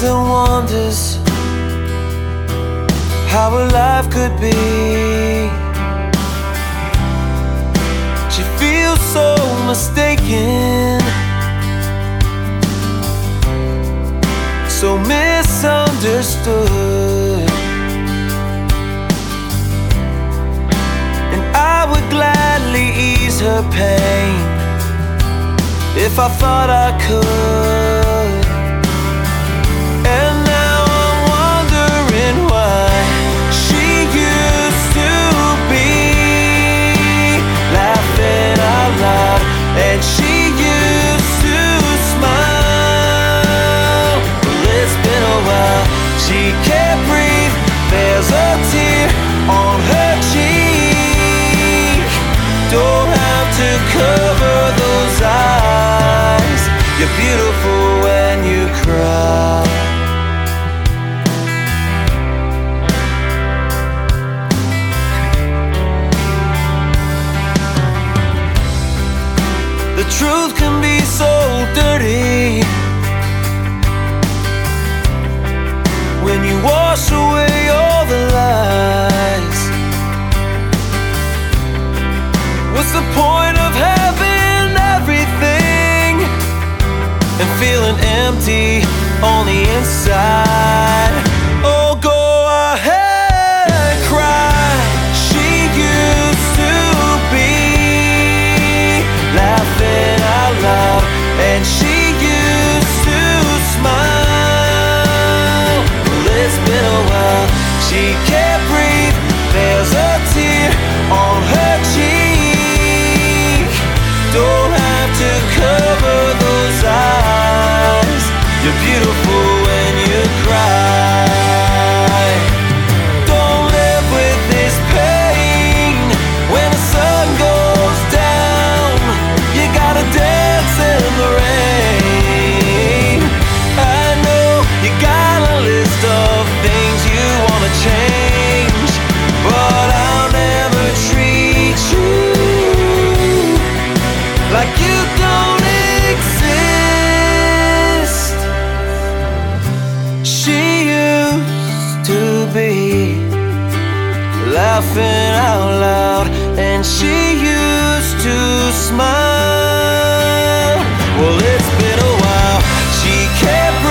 lies and wonders how her life could be. She feels so mistaken, so misunderstood. And I would gladly ease her pain if I thought I could. And now I'm wondering why she used to be laughing out loud, and she used to smile. Well, it's been a while, she can't breathe, there's a tear on her cheek. Don't have to cover those eyes, you're beautiful when you cry. The truth can be so dirty when you wash away all the lies. What's the point of having everything and feeling empty on the inside? Oh, go ahead, cry. She used to be laughing out loud, and she used to smile. Well, it's been a while, she can't breathe, there's a tear on her cheek. Don't have to cover those eyes, you're beautiful when you cry. Don't live with this pain when the sun goes down. You gotta dance in the rain. I know you got a list of things you wanna change, but I'll never treat you like you don't exist. She used to be laughing out loud, and she used to smile. Well, it's been a while, she can't